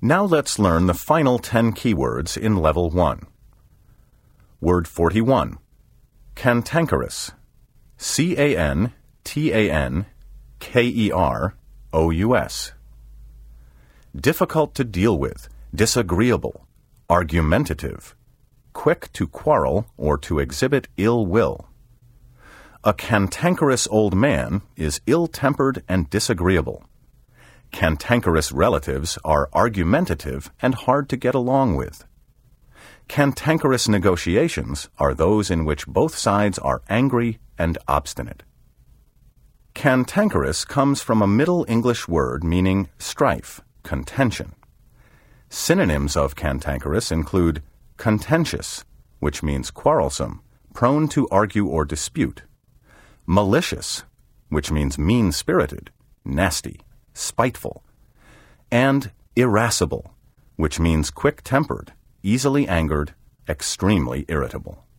Now let's learn the final 10 keywords in Level 1. Word 41. Cantankerous. C-A-N-T-A-N-K-E-R-O-U-S. Difficult to deal with, disagreeable, argumentative, quick to quarrel or to exhibit ill will. A cantankerous old man is ill-tempered and disagreeable. Cantankerous relatives are argumentative and hard to get along with. Cantankerous negotiations are those in which both sides are angry and obstinate. Cantankerous comes from a Middle English word meaning strife, contention. Synonyms of cantankerous include contentious, which means quarrelsome, prone to argue or dispute; malicious, which means mean-spirited, nasty, spiteful; and irascible, which means quick-tempered, easily angered, extremely irritable.